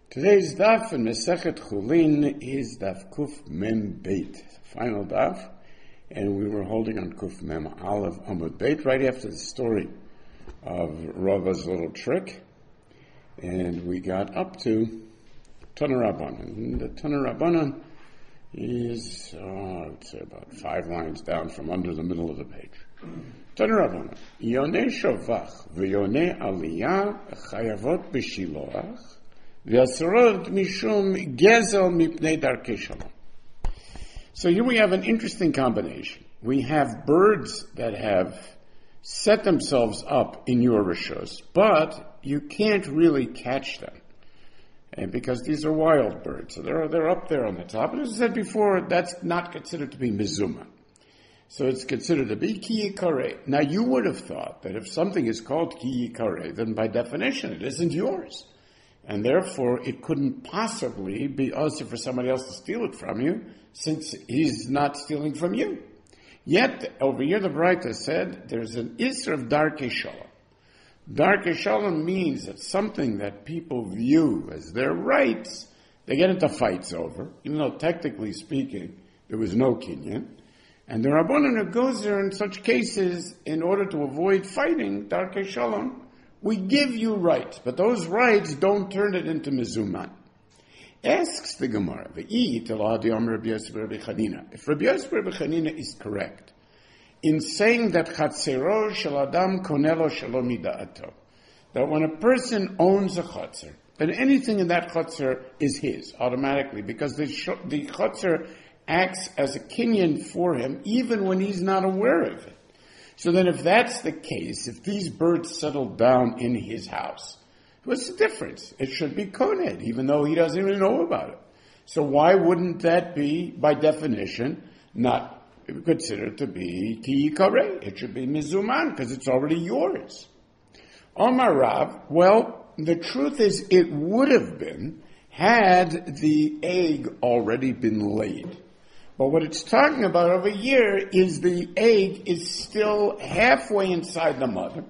Today's daf in Masechet Chulin is daf Kuf Mem Beit, final daf, and we were holding on Kuf Mem Aleph Amud Beit right after the story of Rava's little trick, and we got up to Tana Rabbanan. And the Tana Rabbanan is, I'd say about 5 lines down from under the middle of the page. Tana Rabbanan, Yonei Shovach v'Yonei Aliyah chayavot b'shiloach v'asarot mishum gezel mipnei darkei shalom. So here we have an interesting combination. We have birds that have set themselves up in your rishos, but you can't really catch them. And because these are wild birds, so they're up there on the top. And as I said before, that's not considered to be mizuma. So it's considered to be ki yikare. Now you would have thought that if something is called ki yikare, then by definition it isn't yours. And therefore it couldn't possibly be also for somebody else to steal it from you, since he's not stealing from you. Yet, over here the Braita said, there's an isser of darkei shalom. Darkei shalom means that something that people view as their rights, they get into fights over, even though technically speaking, there was no kinyan. And the Rabbanan goes there in such cases, in order to avoid fighting, darkei shalom, we give you rights, but those rights don't turn it into mizuman. Asks the Gemara, if Rabbi Yosef Rabbi Chanina is correct in saying that chatzero shel adam konelo shelo mida'ato, that when a person owns a chatzer, then anything in that chatzer is his automatically, because the chatzer acts as a kinyan for him, even when he's not aware of it. So then if that's the case, if these birds settled down in his house, what's the difference? It should be koned, even though he doesn't even know about it. So why wouldn't that be, by definition, not considered to be ki yikare? It should be mizuman, because it's already yours. Omar Rav, well, the truth is it would have been had the egg already been laid. But what it's talking about over here is the egg is still halfway inside the mother,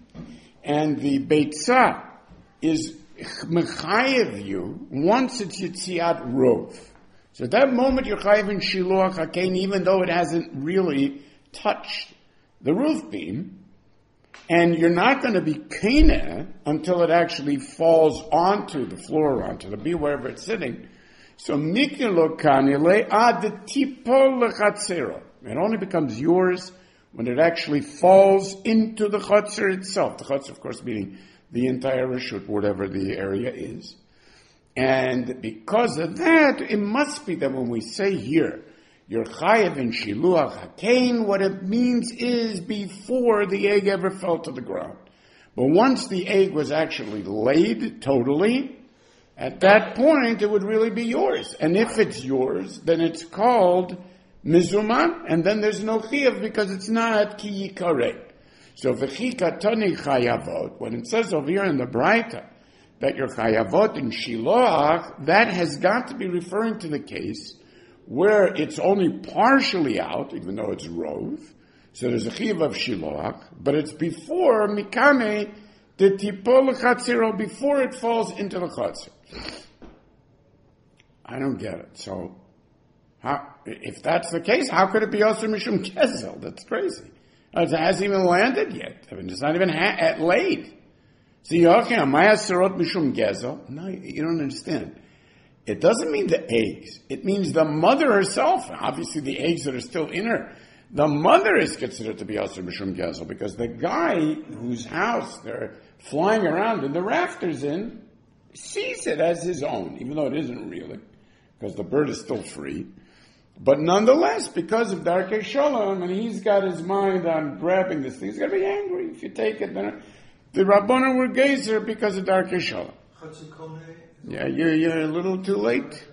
and the beitzah is mechayev you once it's yitziat rov. So at that moment you're chayev in shiluach hakein, even though it hasn't really touched the roof beam, and you're not going to be keneh until it actually falls onto the floor, onto the beam, wherever it's sitting. So mikilo kanile ad tipol lechatzero. It only becomes yours when it actually falls into the chatzer itself. The chatzer, of course, meaning the entire reshut, whatever the area is. And because of that, it must be that when we say here, you're chayev in shiluach hakein, what it means is before the egg ever fell to the ground. But once the egg was actually laid totally, at that point it would really be yours. And if it's yours, then it's called mizuman, and then there's no chiyuv because it's not ki yikare. So v'chikatani chayavot, when it says over here in the Braita that you're chayavot in shiloach, that has got to be referring to the case where it's only partially out, even though it's rov. So there's a chiyuv of shiloach, but it's before mikame the tipol chatziro, before it falls into the chatzir. I don't get it. So, if that's the case, how could it be also mishum gezel? That's crazy. It hasn't even landed yet. I mean, it's not even laid. So maya serot mishum gezel. No, you don't understand. It doesn't mean the eggs. It means the mother herself. Obviously, the eggs that are still in her. The mother is considered to be also mishum gezel, because the guy whose house they're flying around in the rafters in sees it as his own, even though it isn't really, because the bird is still free. But nonetheless, because of darkei shalom, and he's got his mind on grabbing this thing, he's going to be angry if you take it. Then the Rabbanan were gezer because of darkei shalom. Yeah, you're a little too late.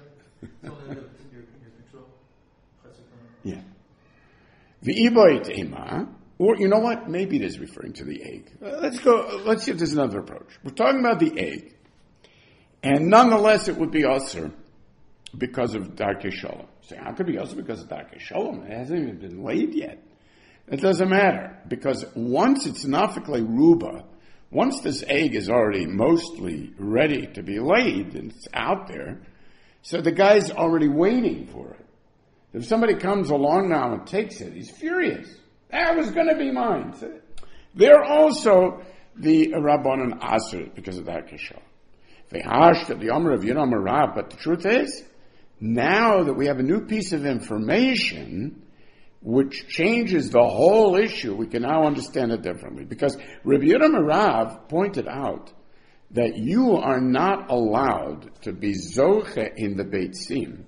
Yeah. V'iboit ema, or you know what? Maybe it is referring to the egg. Let's see if there's another approach. We're talking about the egg, and nonetheless, it would be usher because of darkei shalom. So how could it be also because of darkei shalom? It hasn't even been laid yet. It doesn't matter, because once it's nafikle ruba, Once this egg is already mostly ready to be laid and it's out there, so the guy's already waiting for it. If somebody comes along now and takes it, he's furious. That was going to be mine. So they're also the Rabbanan Asr because of that Kishal. They hashed the Omer of Yidam Rav, but the truth is, now that we have a new piece of information which changes the whole issue, we can now understand it differently. Because Rabbi Yidam Rav pointed out that you are not allowed to be zoche in the Beitzim,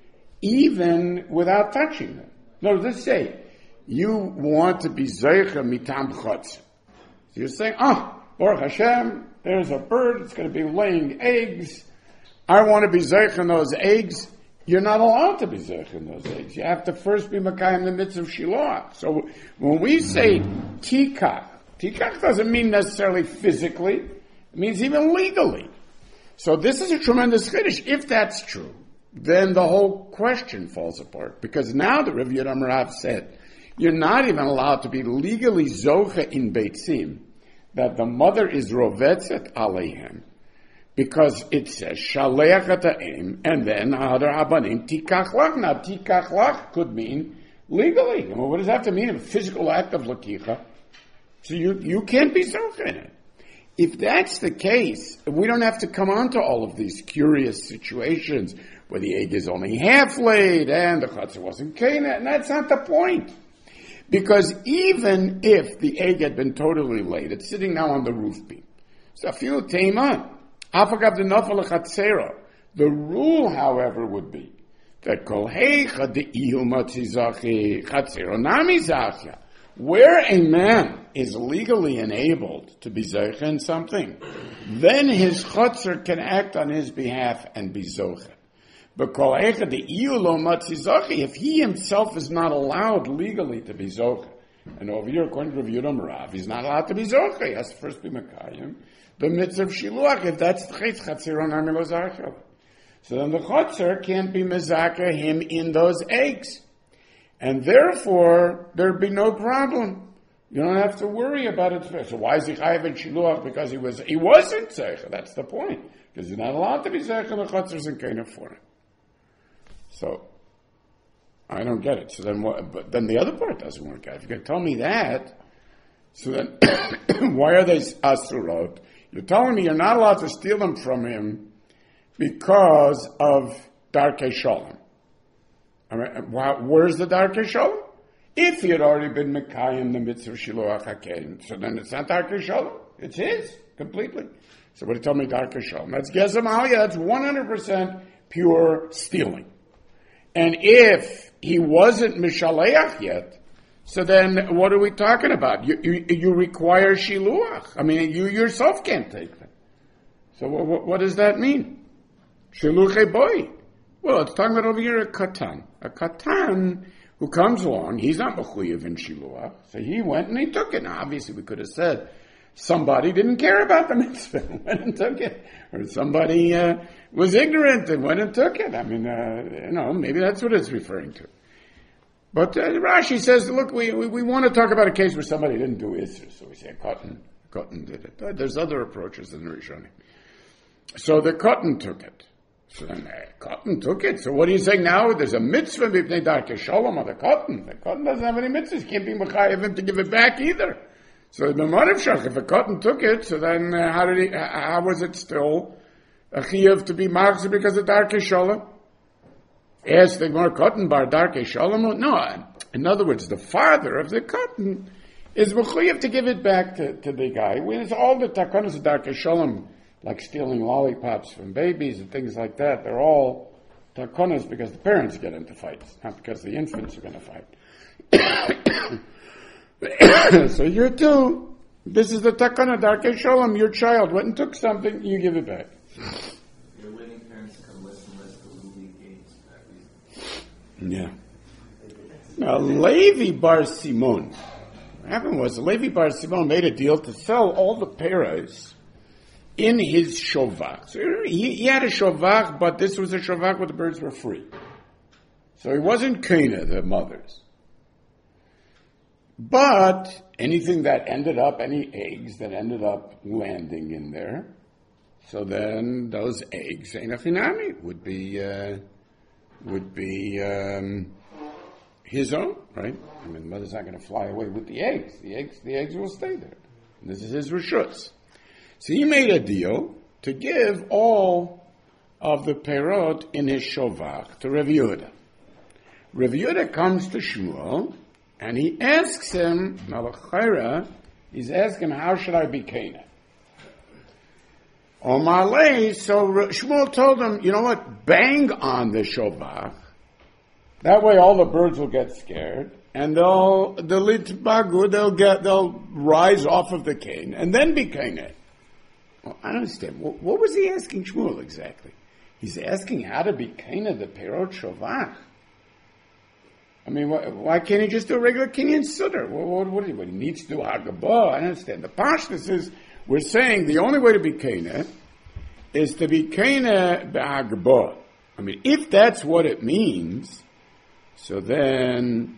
even without touching them. No, let's say you want to be zoche mitam chotz. So you're saying, Baruch Hashem, there's a bird, it's going to be laying eggs. I want to be zoche in those eggs. You're not allowed to be zoche in those eggs. You have to first be makayim the mitzvah of shiloach. So when we say tikach doesn't mean necessarily physically. It means even legally. So this is a tremendous chiddush. If that's true, then the whole question falls apart. Because now the Rav Yidam Rav said, you're not even allowed to be legally zoche in beitzim, that the mother is rovetzet aleihem, because it says shaleach ha'im, and then hadar habanim tikach lach. Now tikach lach could mean legally. Well, what does that have to mean? A physical act of lakicha. So you can't be zoche in it. If that's the case, we don't have to come on to all of these curious situations where the egg is only half laid and the chutzah wasn't kena, and that's not the point. Because even if the egg had been totally laid, it's sitting now on the roof beam. So afilu teima, afagav the nafal chatzera. The rule, however, would be that kol heicha de'ihu matzizachi chatzera nami zachya. Where a man is legally enabled to be zoche in something, then his chotzer can act on his behalf and be zoche. But if he himself is not allowed legally to be zoche, and over here, according to Rav Yidam Rav, he's not allowed to be zoche. He has to first be makayim the mitzvah of shiluach. If that's the case, chatziron amilo zachel. So then the chotzer can't be mezakeh him in those eggs. And therefore, there'd be no problem. You don't have to worry about it. So why is he chayav in shiluach? Because he wasn't zeicha. That's the point. Because he's not allowed to be zeicha, the chutzers and kainah for him. So, I don't get it. So then but then the other part doesn't work out. If you can tell me that, so then, why are they asurot? You're telling me you're not allowed to steal them from him because of darkei shalom. I mean, where's the darkei shalom? If he had already been mekayim the mitzvah shiluach hakein, so then it's not darkei shalom. It's his completely. So what do you tell me darkei shalom? That's gezem aliyah. That's 100% pure stealing. And if he wasn't mishaleach yet, so then what are we talking about? You require shiluach. I mean, you yourself can't take them. So what does that mean? Shiluchei boy. Well, it's talking about over here a katan. A katan who comes along, he's not mechuyev in shiluach, so he went and he took it. Now, obviously, we could have said somebody didn't care about the mitzvah and went and took it, or somebody was ignorant and went and took it. I mean, maybe that's what it's referring to. But Rashi says, look, we want to talk about a case where somebody didn't do Isser, so we say Katan did it. There's other approaches than the Rishonim. So the Katan took it. So then Katan took it. So what are you saying now? There's a mitzvah b'pnei darkei shalom of the Katan. The Katan doesn't have any mitzvahs. Can't be mechayev him to give it back either. So the Marav Shach, if a Katan took it, so then how was it still a chiyuv to be machzor because of darkei shalom? Ask the Gemara, Katan bar darkei shalom? No. In other words, the father of the Katan is mechayev to give it back to the guy. With all the takanas of darkei shalom, like stealing lollipops from babies and things like that, they're all takanas because the parents get into fights, not because the infants are going to fight. So you're too. This is the takana darkei shalom. Your child went and took something, you give it back. Your living parents come less and less to leave games for that reason. Yeah. Now, Levi Bar Simon. What happened was Levi Bar Simon made a deal to sell all the peras in his shovach. So he had a shovach, but this was a shovach where the birds were free. So he wasn't kena, the mothers. But anything that ended up, any eggs that ended up landing in there, so then those eggs, Einachinami, would be his own, right? I mean, the mother's not going to fly away with the eggs. The eggs will stay there. And this is his reshus. So he made a deal to give all of the perot in his shovach to Rav Yehuda. Rav Yehuda comes to Shmuel, and he asks him, he's asking him, how should I be Canaan? Omalei, so Shmuel told him, you know what, bang on the shovach. That way all the birds will get scared, and they'll rise off of the cane, and then be Canaan. Well, I don't understand. What was he asking Shmuel exactly? He's asking how to be Canaan the perot shovach. I mean, why can't he just do a regular Kinyan Sutter? What he needs to do Hagabah? I don't understand. The Pashtus is, we're saying the only way to be Kana is to be Kana b'Hagabah. I mean, if that's what it means, so then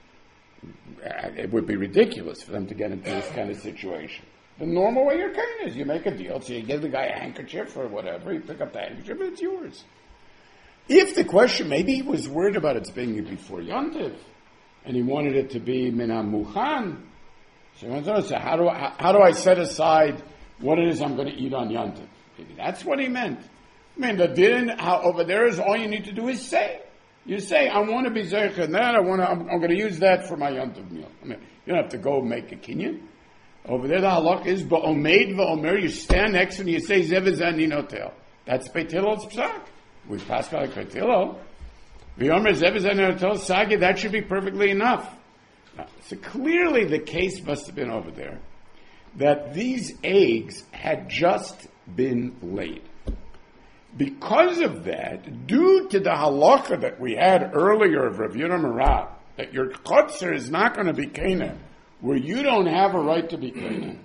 it would be ridiculous for them to get into this kind of situation. The normal way you're Kana is you make a deal, so you give the guy a handkerchief or whatever, you pick up the handkerchief, and it's yours. If the question, maybe he was worried about it being before Yontiv, and he wanted it to be Minam Muchan, so he wants to say, how do I set aside what it is I'm going to eat on Yontiv? Maybe that's what he meant. I mean, the din over there is all you need to do is say. You say, I want to be Zeich and that, I'm going to use that for my Yontiv meal. I mean, you don't have to go make a kinyan. Over there, the halach is, Ba'omeid va'omer, you stand next to him and you say, Zevizan ninotel. That's Beitilol's psak. With Pascal Kotilo, V'yomer Zevizan ninotel, Sagi, that should be perfectly enough. Now, so clearly the case must have been over there that these eggs had just been laid. Because of that, due to the halacha that we had earlier of Rav Yehuda Marav, that your chotzer is not going to be Canaan, where you don't have a right to be Canaan.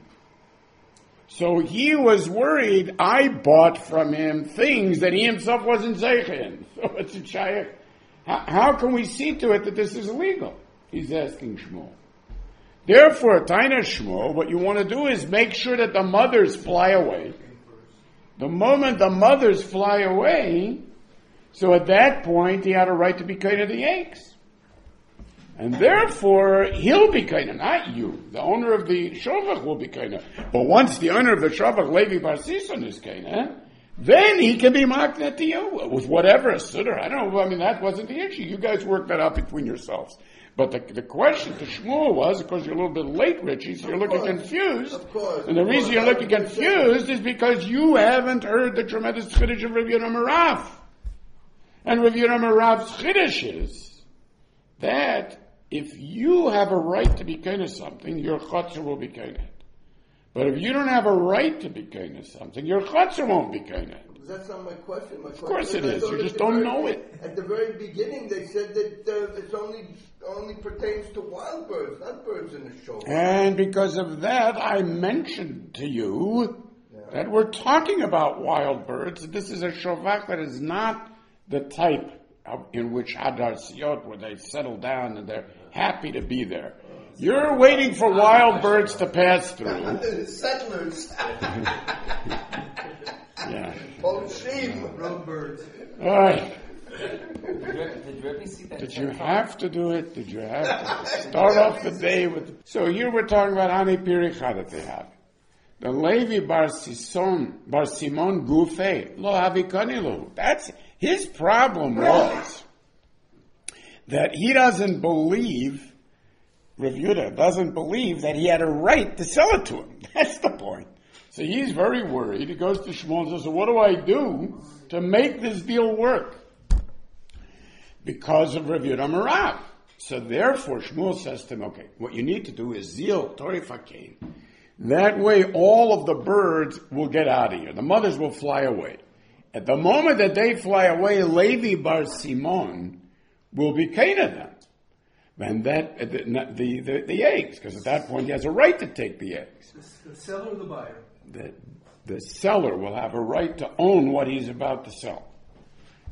So he was worried, I bought from him things that he himself wasn't zeichen. So it's a shayach. How can we see to it that this is illegal? He's asking Shmuel. Therefore, Taina Shmuel, what you want to do is make sure that the mothers fly away. The moment the mothers fly away, so at that point he had a right to be kind of the eggs. And therefore, he'll be kind of, not you. The owner of the shovach will be kind of. But once the owner of the shovach, Levi Bar Sison, is kind of, then he can be makna to you with whatever, a sutter. I don't know, I mean, that wasn't the issue. You guys worked that out between yourselves. But the question to Shmuel was, of course, you're a little bit late, Richie, so you're looking confused. Of course. And the reason you're looking confused is because you haven't heard the tremendous chiddush of Rav Yehuda Marav. And Rav Yehuda Marav's chiddush is that if you have a right to be kind of something, your chotzer will be kind of. But if you don't have a right to be kind of something, your chotzer won't be kind of. That's not my question. Of course it is. You just don't know it. At the very beginning, they said that it only pertains to wild birds, not birds in the show. And because of that, I mentioned to you that we're talking about wild birds. This is a shovach that is not the type in which Hadar Siyot, where they settle down and they're happy to be there. You're waiting for wild birds to pass through. Settlers. Yeah. Oh, sheep. Road birds. All right. Did you ever see that? Did you have to do it? Did you have to start off the day with... So here we're talking about Ani Piricha that they have. The Levi Bar Simon Gufei Lo Havikanilu. That's his problem was that he doesn't believe, Rav Yehuda doesn't believe that he had a right to sell it to him. That's the point. So he's very worried. He goes to Shmuel and says, so what do I do to make this deal work? Because of Rav Yehuda Marav. So therefore Shmuel says to him, okay, what you need to do is zeal, torifakein. That way all of the birds will get out of here. The mothers will fly away. At the moment that they fly away, Levi Bar Simon will be kind of them. And that, the eggs, because at that point he has a right to take the eggs. The seller or the buyer? The seller will have a right to own what he's about to sell.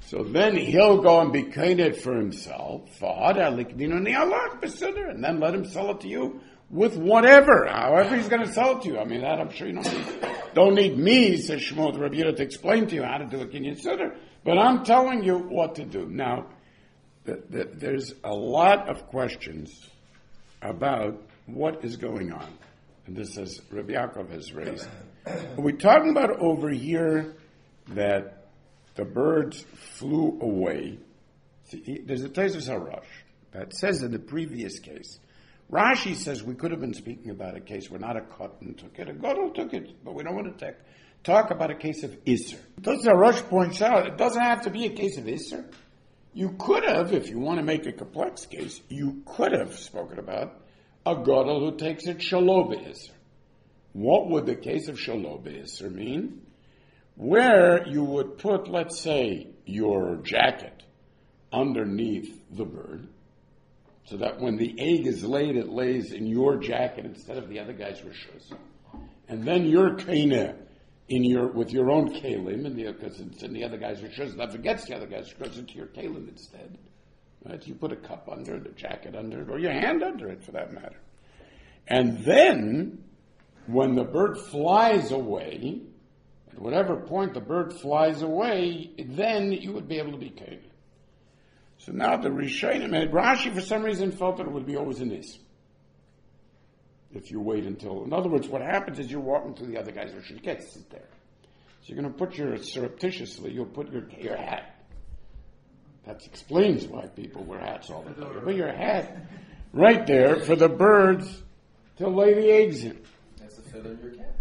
So then he'll go and be kained for himself, and then let him sell it to you with whatever, however he's going to sell it to you. I mean, that I'm sure you don't need me, says Shmuel the Rabbi Yehuda, to explain to you how to do a kinyan siddur, but I'm telling you what to do. Now, there's a lot of questions about what is going on. And this is Rabbi Yaakov has raised. We're talking about over here that the birds flew away. See, there's a Teisus HaRosh that says in the previous case, Rashi says we could have been speaking about a case where not a cotton took it, a gadol took it, but we don't want to talk about a case of Isser. Teisus HaRosh points out it doesn't have to be a case of Isser. You could have, if you want to make a complex case, you could have spoken about a gadol who takes it shelo be'Isser. What would the case of shelo be'Isser mean? Where you would put, let's say, your jacket underneath the bird, so that when the egg is laid, it lays in your jacket instead of the other guy's rishus. And then you're kaineh with your own kalim, because it's in the other guy's rishus, that forgets the other guy's rishus into your kalim instead. Right? You put a cup under it, a jacket under it, or your hand under it, for that matter. And then, when the bird flies away, at whatever point the bird flies away, then you would be able to be kaineh. So now the Rishonim, and Rashi for some reason felt that it would be always an is. If you wait until, in other words, what happens is you're walking to the other guy's rishus, you can't sit there. So you're going to put surreptitiously, you'll put your hat. That explains why people wear hats all the time. You put your hat right there for the birds to lay the eggs in. That's the feather of your cap.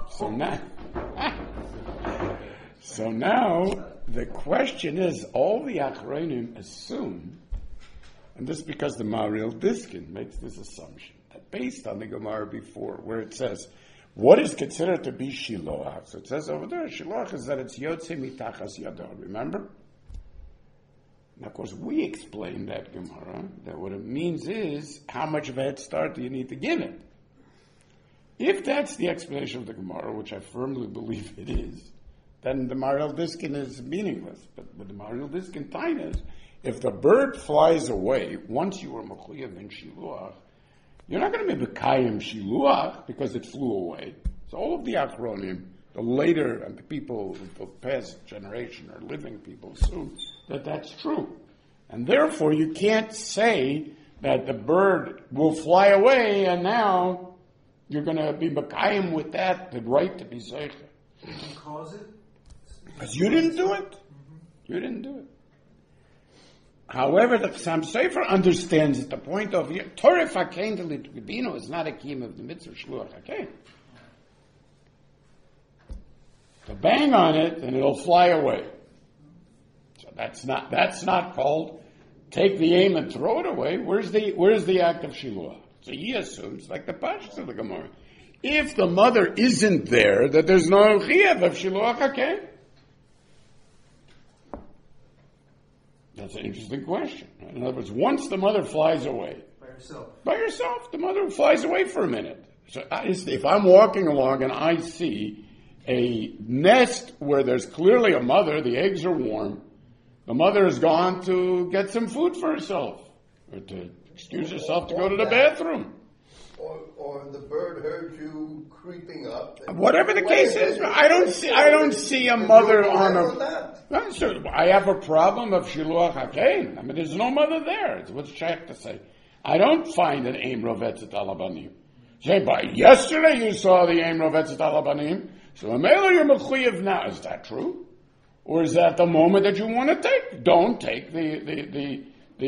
So now the question is, all the Achronim assume, and this is because the Maharil Diskin makes this assumption, that based on the Gemara before, where it says, what is considered to be shiloach? So it says over there, shiloach is that it's yotze mitachas yado. Remember? Now, of course, we explained that Gemara, that what it means is, how much of a head start do you need to give it? If that's the explanation of the Gemara, which I firmly believe it is, then the Maharil Diskin is meaningless. But with the Maharil Diskin time is, if the bird flies away, once you were mechuyev in shiluach, you're not going to be mekayim shiluach because it flew away. So all of the Achronim, the later people of the past generation or living people assume that that's true. And therefore you can't say that the bird will fly away and now you're going to be mekayim with that, the right to be zeicha. You can cause it? Because you didn't do it. You didn't do it. However, the Chassam Sofer understands that the point of Torah Fakein to Litvino is not a kiyum of the mitzvah shluach hakein. So bang on it and it'll fly away. So that's not called take the aim and throw it away. Where's the act of shiluach? So he assumes, like the Pashas of the Gemara, if the mother isn't there, that there's no chiyuv of shiluach hakein. That's an interesting question. In other words, once the mother flies away, by herself, the mother flies away for a minute. So if I'm walking along and I see a nest where there's clearly a mother, the eggs are warm, the mother has gone to get some food for herself, or to excuse herself to go to the bathroom. Or the bird heard you creeping up. Whatever the case is, I don't see a mother on a. So I have a problem of shiluach hakein. I mean, there's no mother there. It's what's Shaykh to say. I don't find an aim rovetzet alabanim. Say, by yesterday you saw the aim rovetzet alabanim. So a male you're mechuyev now. Is that true, or is that the moment that you want to take? Don't take the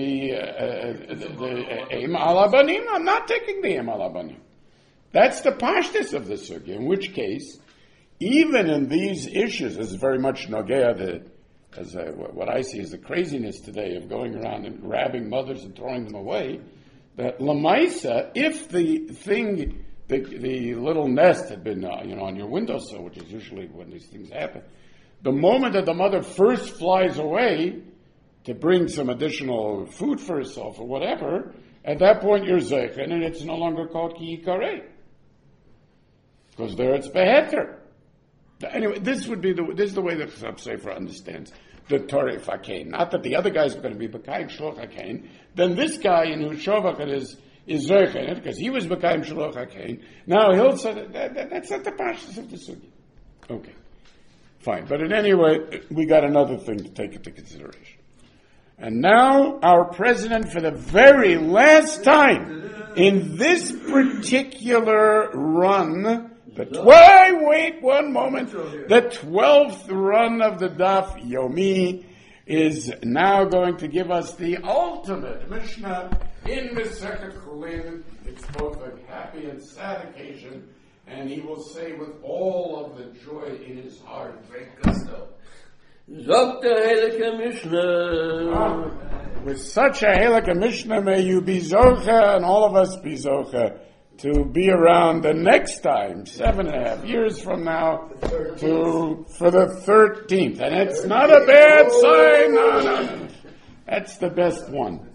aim alabanim. I'm not taking the aim alabanim. That's the pashtus of the sugya. In which case, even in these issues, this is very much nogea. What I see is the craziness today of going around and grabbing mothers and throwing them away. That lamaisa, if the thing, the little nest had been, on your windowsill, which is usually when these things happen, the moment that the mother first flies away to bring some additional food for herself or whatever, at that point you're zeichen, and it's no longer called ki yikareh. Because there it's beheter. Anyway, this is the way the Chassam Sefer understands the Torah Fakain. Not that the other guys are going to be B'kayim Shloch HaKain. Then this guy in whose Shovach is Zoychen, because he was B'kayim Shloch HaKain. Now he'll say that's not the Parshas of the Sugi. Okay, fine. But in any way, we got another thing to take into consideration. And now our president, for the very last time in this particular run, wait one moment. The 12th run of the Daf Yomi is now going to give us the ultimate Mishnah in Masechet Chulin. It's both a happy and sad occasion, and he will say with all of the joy in his heart, great gusto. Zok the Helike Mishnah. With such a Helike Mishnah, may you be Zocha, and all of us be Zocha, to be around the next time, 7.5 years from now, for the 13th. And it's not a bad sign. No. That's the best one.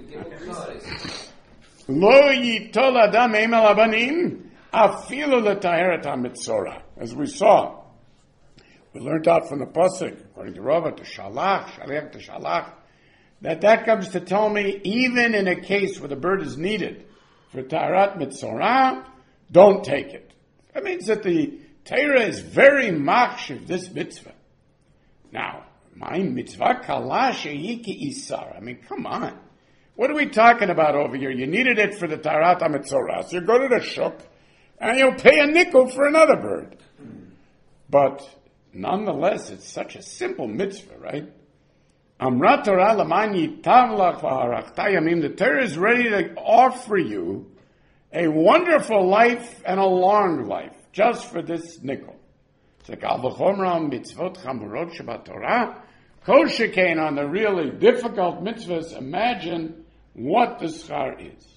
Lo yitol adam emel abanim, afilu l'taheret hamitzora. As we saw, we learned out from the pasuk, according to Rava, to shalach, shaliach to shalach, that comes to tell me, even in a case where the bird is needed for taharat mitzorah, don't take it. That means that the Torah is very machshiv this mitzvah. Now, my mitzvah kala shehiki isar. I mean, come on. What are we talking about over here? You needed it for the taharat mitzorah, so you go to the shuk and you'll pay a nickel for another bird. But nonetheless, it's such a simple mitzvah, right? Amrat Torah lamani tavlach v'harachta yamim. The Torah is ready to offer you a wonderful life and a long life just for this nickel. It's like al v'chomra mitzvot chamurot shabbat Torah. Kol shekain on the really difficult mitzvahs. Imagine what the schar is.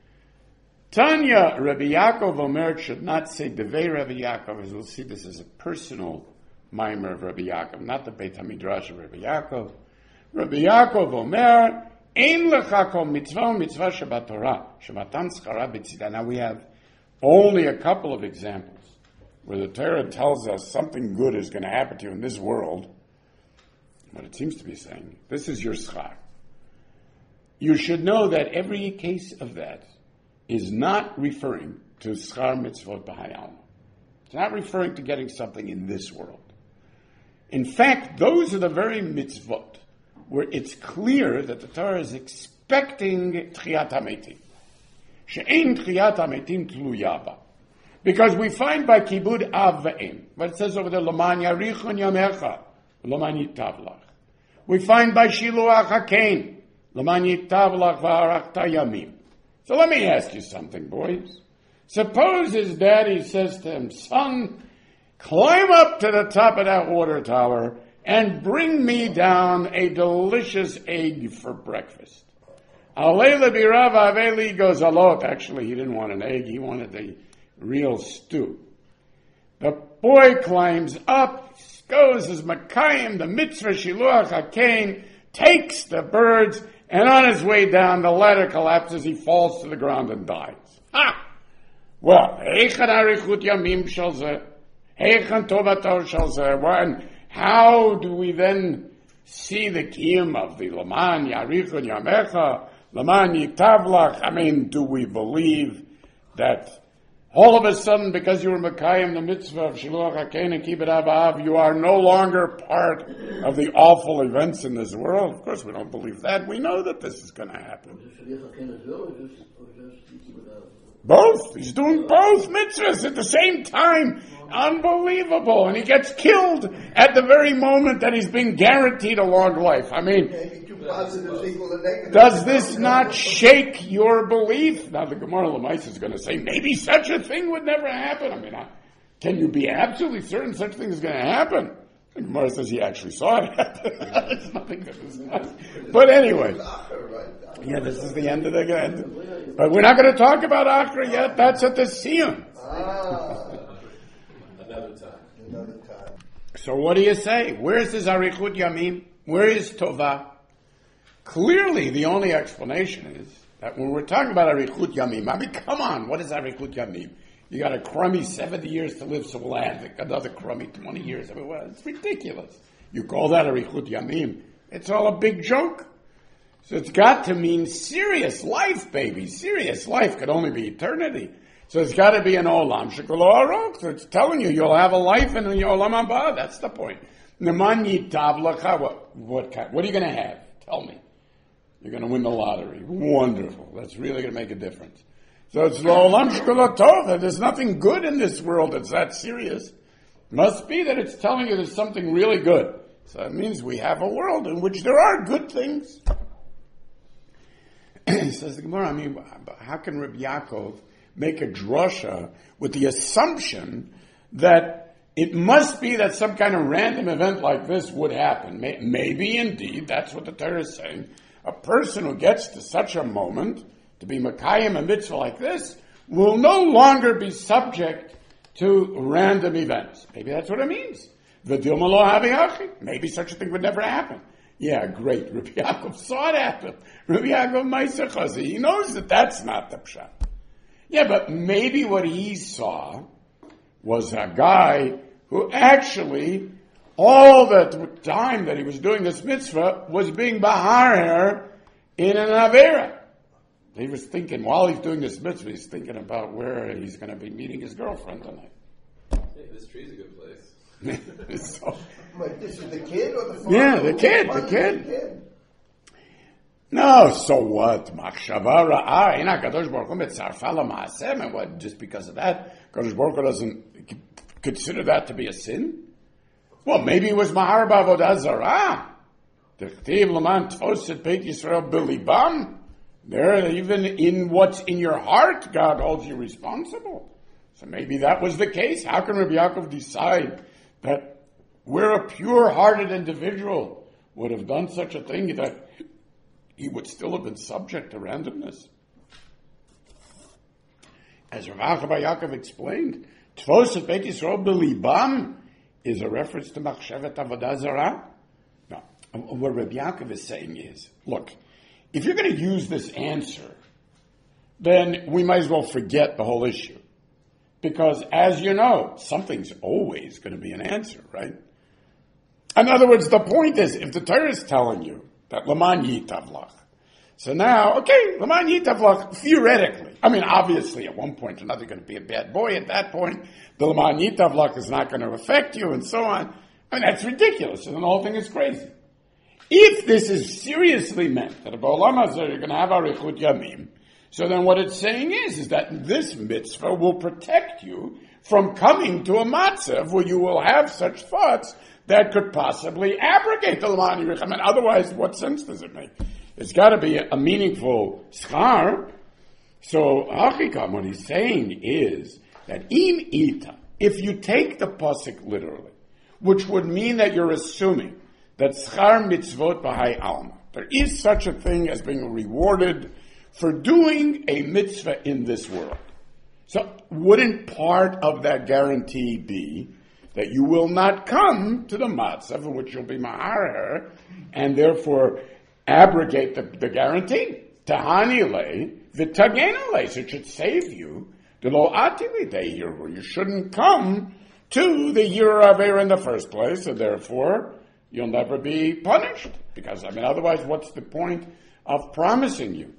Tanya Rabbi Yaakov Omer should not say devei Rabbi Yaakov, as we'll see. This is a personal mimer of Rabbi Yaakov, not the Beit HaMidrash of Rabbi Yaakov. Rabbi Yaakov Omer, Ein lecha kol mitzvah mitzvah Shabbat Torah, Shabbatan schara b'tzida. Now we have only a couple of examples where the Torah tells us something good is going to happen to you in this world. What it seems to be saying, this is your schar. You should know that every case of that is not referring to schar mitzvot b'hayalma. It's not referring to getting something in this world. In fact, those are the very mitzvot where it's clear that the Torah is expecting tchiyat hametim. She'ein tchiyat hametim tluya ba. Because we find by kibud av ve'em, what it says over there, Loman yarichon yamecha, Loman yitavlach. We find by shiluach hakein, Loman yitavlach v'arachta yamim. So let me ask you something, boys. Suppose his daddy says to him, son, climb up to the top of that water tower and bring me down a delicious egg for breakfast. Alela birav aveli goes alot. Actually, he didn't want an egg. He wanted the real stew. The boy climbs up, goes as Makayim, the mitzvah shiluach hakein, takes the birds, and on his way down, the ladder collapses. He falls to the ground and dies. Ha! Well, Eichan arichut yamim shel zeh, Eichan tovato shel zeh. How do we then see the kiyum of the Laman Yarichon Yamecha, Laman Yitavlach? I mean, do we believe that all of a sudden, because you were Mekayim the mitzvah of Shiluach HaKein and Kibbut Av B'Av, you are no longer part of the awful events in this world? Of course, we don't believe that. We know that this is going to happen. Both. He's doing both mitzvahs at the same time. Unbelievable. And he gets killed at the very moment that he's been guaranteed a long life. I mean, does this not shake your belief? Now the Gemara Lamais is going to say, maybe such a thing would never happen. I mean, can you be absolutely certain such a thing is going to happen? The Gemara says he actually saw it happen. It's nothing that is not. But anyway. Yeah, this is the end of the end. But we're not going to talk about Akhra yet. That's at the Siyum. Another time. So what do you say? Where is this Arichut Yamim? Where is Tovah? Clearly, the only explanation is that when we're talking about Arichut Yamim, I mean, come on, what is Arichut Yamim? You got a crummy 70 years to live, so we'll add another crummy 20 years. I mean, well, it's ridiculous. You call that Arichut Yamim. It's all a big joke. So it's got to mean serious life, baby. Serious life could only be eternity. So it's got to be an Olam Shekolo Arok. So it's telling you you'll have a life in the Olam Haba. That's the point. Neman Yitav Lacha. What are you going to have? Tell me. You're going to win the lottery. Wonderful. That's really going to make a difference. So it's L'Olam Shekolo Tov. There's nothing good in this world that's that serious. Must be that it's telling you there's something really good. So it means we have a world in which there are good things. Says the Gemara, I mean, how can Rabbi Yaakov make a drasha with the assumption that it must be that some kind of random event like this would happen? Maybe indeed, that's what the Torah is saying. A person who gets to such a moment, to be Makayim a mitzvah like this, will no longer be subject to random events. Maybe that's what it means. Maybe such a thing would never happen. Yeah, great. Rabbi Yaakov saw it happen. Rabbi Yaakov Meiser Chazi. He knows that that's not the pshat. Yeah, but maybe what he saw was a guy who actually, all the time that he was doing this mitzvah, was being baharer in an avera. He was thinking, while he's doing this mitzvah, he's thinking about where he's going to be meeting his girlfriend tonight. Hey, this tree's a good place. So, But this is the kid or the father? yeah, the kid. No, so what? Machshava ra'ah, ina Kadosh Baruch Hu metzarfa l'maaseh, and what? Just because of that, Kadosh Baruch Hu doesn't consider that to be a sin? Well, maybe it was mahar b'avodah zarah. T'chtiv l'man tfoset Beit Yisrael b'libam. There, even in what's in your heart, God holds you responsible. So maybe that was the case. How can Rabbi Yaakov decide that where a pure-hearted individual would have done such a thing that he would still have been subject to randomness? As Rav Bar Yaakov explained, Tfos Beit Yisrael b'libam is a reference to Machshevet Avodah Zarah. No, what Rabbi Yaakov is saying is, look, if you're going to use this answer, then we might as well forget the whole issue. Because, as you know, something's always going to be an answer, right? In other words, the point is, if the Torah is telling you that Laman Yitav Lach, so now, okay, Laman Yitav Lach, theoretically, I mean, obviously, at one point, you're not going to be a bad boy. At that point, the Laman Yitav Lach is not going to affect you, and so on. I mean, that's ridiculous, and the whole thing is crazy. If this is seriously meant that Ba'olam Hazeh you're going to have Arichut Yamim, so then what it's saying is that this mitzvah will protect you from coming to a matzav where you will have such thoughts that could possibly abrogate the Laman Yirich. I mean, otherwise, what sense does it make? It's got to be a meaningful schar. So, Achikam, what he's saying is that im ita, if you take the pasuk literally, which would mean that you're assuming that schar mitzvot b'hai alma, there is such a thing as being rewarded for doing a mitzvah in this world. So wouldn't part of that guarantee be that you will not come to the matzav in which you'll be ma'arer and therefore abrogate the guarantee? Tahanile, v'tagenale, so it should save you the lo atili day here, where you shouldn't come to the year of Avera in the first place, and therefore you'll never be punished. Because, I mean, otherwise, what's the point of promising you?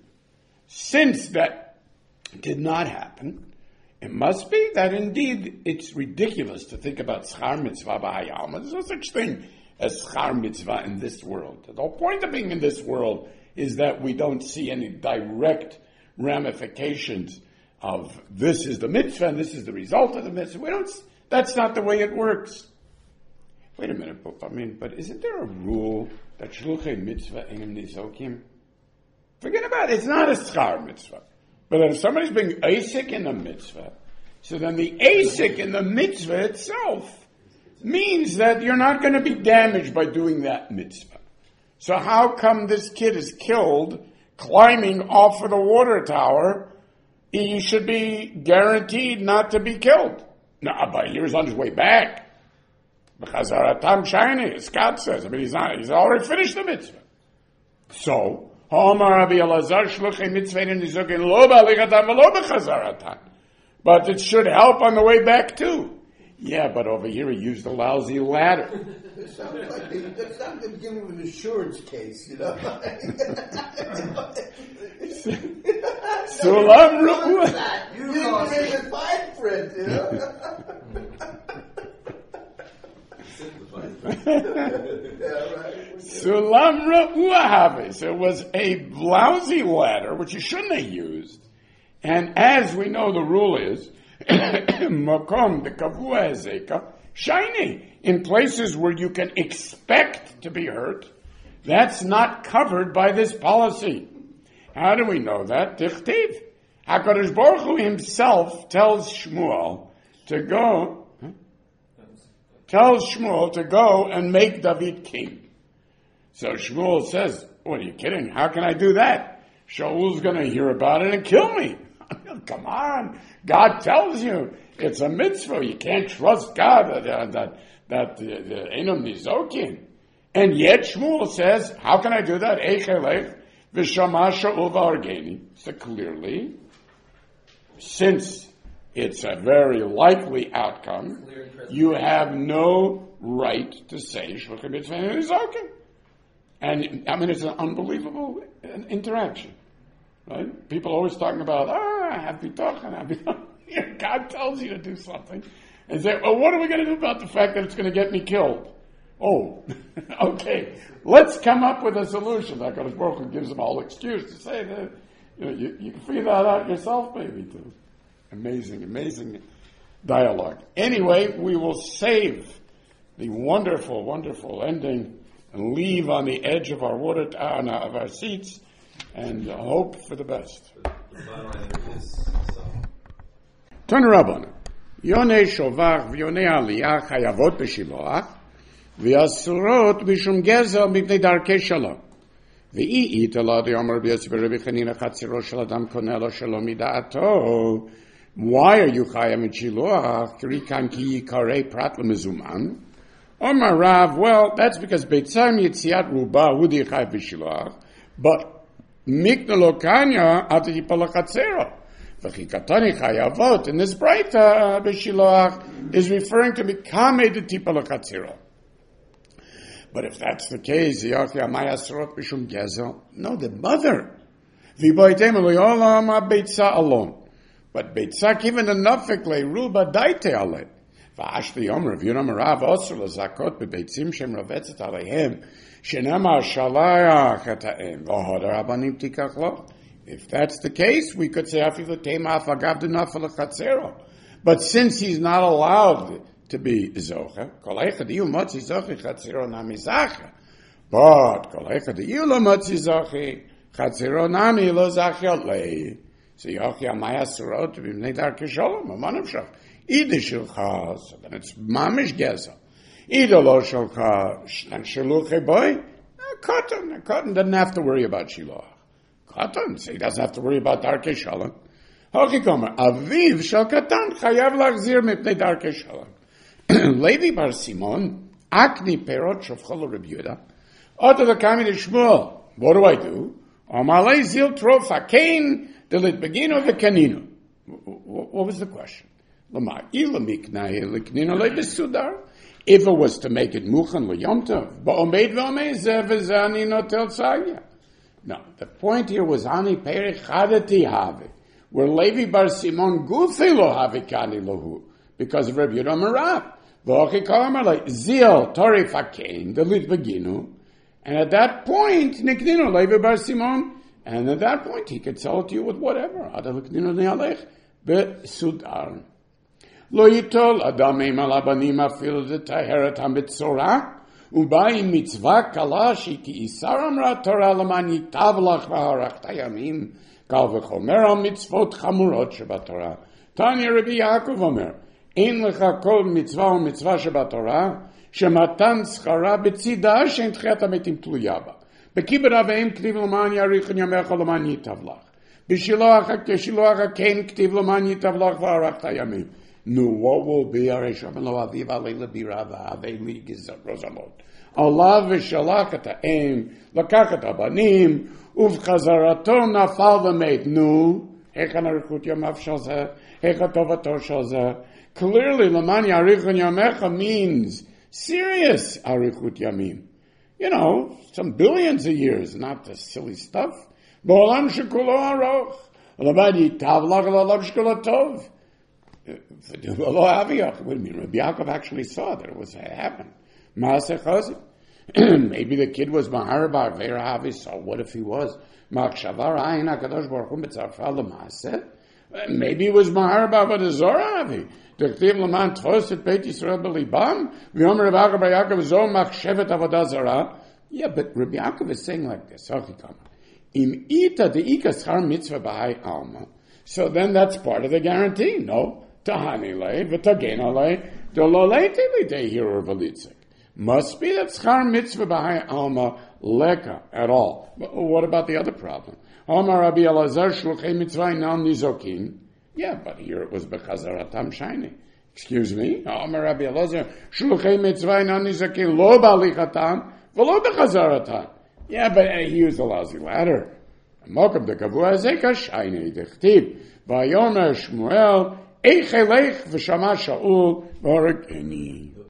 Since that did not happen, it must be that indeed it's ridiculous to think about schar mitzvah b'hai alma. There's no such thing as schar mitzvah in this world. The whole point of being in this world is that we don't see any direct ramifications of this is the mitzvah and this is the result of the mitzvah. That's not the way it works. Wait a minute, but isn't there a rule that shluchei mitzvah einem nizokim? Forget about it. It's not a schar mitzvah. But if somebody's being asik in the mitzvah, so then the asik in the mitzvah itself means that you're not going to be damaged by doing that mitzvah. So how come this kid is killed climbing off of the water tower? He should be guaranteed not to be killed. Now, but he was on his way back. Because Aratam Shiny, as God says, I mean, he's already finished the mitzvah. So, Homar Rabbi Elazar shluchei mitzvah nizokin lo ba'alichatam v'lo b'chazaratan. But it should help on the way back too. Yeah, but over here he used a lousy ladder. It sounds like they're giving him an insurance case, you know. Sulam Ru'ah. You didn't read the fine print, you know. Sulam Ru'ah. So it was a lousy ladder, which you shouldn't have used. And as we know, the rule is, Makom the kavua ezeka shiny in places where you can expect to be hurt. That's not covered by this policy. How do we know that? Tichtiv. HaKadosh Baruch Hu himself tells Shmuel to go and make David king. So Shmuel says, what, are you kidding? How can I do that? Shaul's going to hear about it and kill me. Come on. God tells you it's a mitzvah. You can't trust God that Einam Nizokin. And yet Shmuel says, how can I do that? Eichelech v'shama Shaul v'argeni. So clearly, since it's a very likely outcome, you have no right to say Shluchim Mitzvah Nizokin. And I mean, it's an unbelievable interaction. Right? People are always talking about, have bitachon. God tells you to do something. And say, oh, what are we going to do about the fact that it's going to get me killed? Oh, okay. Let's come up with a solution. HaKadosh Baruch Hu gives them a whole excuse to say that you can figure that out yourself, maybe, too. Amazing dialogue. Anyway, we will save the wonderful, wonderful ending and leave on the edge of our of our seats and hope for the best. Turn Rabban. Yonei Shovach v'yonei Aliyah chayavot b'shiloach v'asurot b'shum gezel mipnei darkei shalom. V'i itala di'omer b'yosef Rabbi Chanina chatziro shel adam koneh lo shalom mida'ato. Why are you chayav in shiloach? Kirikan ki yikarei prat l'mezuman. Omar Rav, well, that's because Beitzam Yitziat Ruba Hudi Chayav b'shiloach, but Mikna Lokanya Ati Yipalachatzero. V'chikatani Chayavot, in this Breita b'shiloach is referring to Mikame de Tipalachatzero. But if that's the case, Yachi Amaya Sorot B'shum Gezel, no, the mother. V'boitem Eloyolam HaBeitza alone. But Beitza given enough Fikle Ruba Daite Ale. V'ashli Yomer, V'yonam Rav Osur L'zakot B'beitzim Shem Ravetzet Aleihem, Shenamar Shalayach Eta'em, V'hodar Abanim Tikach Lo. If that's the case, we could say, but since he's not allowed to be Zocha, but so then it's Mamish Gezel. Either Lo Shalcha, Shaluche Boy, Cotton doesn't have to worry about Shiloh. Katan, so he doesn't have to worry about Darkei Shalom. Hokikomer, Aviv Shal Katan, Chayav Lachzir Mipnei Darkei Shalom. Levi Bar Simon, Akni Perot Shavchol Reb Yehuda, Oto V'kami de Shmuel. What do? Amalei Zil Trofa Kain, Delit Begino V'kanino. What was the question? Lama Ilamiknai Liknino Levisudar. If it was to make it Muchan L'Yomtov, Ba'omed V'omei Zevizani Notel Tzagya. No, the point here was Ani Perich Chadati Have, where Levi Bar Simon Gufi Lo Havikani Lohu, because of Rabbi Yehuda Marav. V'ochi Kalamar like Zil Tori Fakein Delit Beginu, and at that point Niknino Levi Bar Simon, and at that point he could sell it to you with whatever. Ada Niknino Nealech Be'Sudar. Lo Yitol Adam Eimal Abanim Afil Z'Taheret HaMitzorah. Ubai mitzvah kalashi ki isar amra Torah laman yitav lach v'harach tayamim kal v'chomer al mitzvot chamurot shebatorah. Tanya Rabbi Yaakov omer, ein lecha kol mitzvah u mitzvah shebatorah shematan schara b'tzida shein tchiat hametim tluya ba. B'kibbur aveim ktiv laman yarichon yamecha laman yitav lach. B'shiloach hakein ktiv laman yitav lach v'harach tayamim. No, what will be Arisham lo aviv alei lebirava avei gizat rozamot. Allah v'shalach et ha'em lakach et habanim uv'chazarato nafal v'meit. No, Hechan arichut yamav shalzeh, hechan tovato shalzeh. Clearly, Lamani arichun yamecha means serious arichut yamim. You know, some billions of years, not this silly stuff. Ba'olam shekulo aroch. Labadi tav lagalav shekulo tov. Wait a minute, Rabbi Yaakov actually saw that it was happened. Maaseh chazim. Maybe the kid was mahar bar ve'rahavi, so what if he was? Machshavar ayin HaKadosh Baruch Hu b'tzarfa l'maaseh. Maybe it was mahar bar v'dezorahavi. D'ktiv l'man tfos et Beit Yisrael b'libam, v'yomer Rabbi Yaakov zo machshevet avodah zarah. Yeah, but Rabbi Yaakov is saying like this. Im ita de'ika schar mitzvah b'hai alma. So then that's part of the guarantee. No. Tahani le, v'tagena le, d'lo leiti l'idei hirur v'litzik. Must be that schar mitzvah b'hai alma leka at all. But what about the other problem? Omar Rabbi Elazar shluchei mitzvah nal nizokin. Yeah, but here it was b'chazaratam shiny. Excuse me? Omar Rabbi Elazar shluchei mitzvah nal nizokin lo b'alichatam v'lo b'chazaratam. Yeah, but he used a lousy ladder. Mokam dekavua zeka shiny dechtiv. Vayomer Shmuel Eich elech v'shama Shaul v'harageni.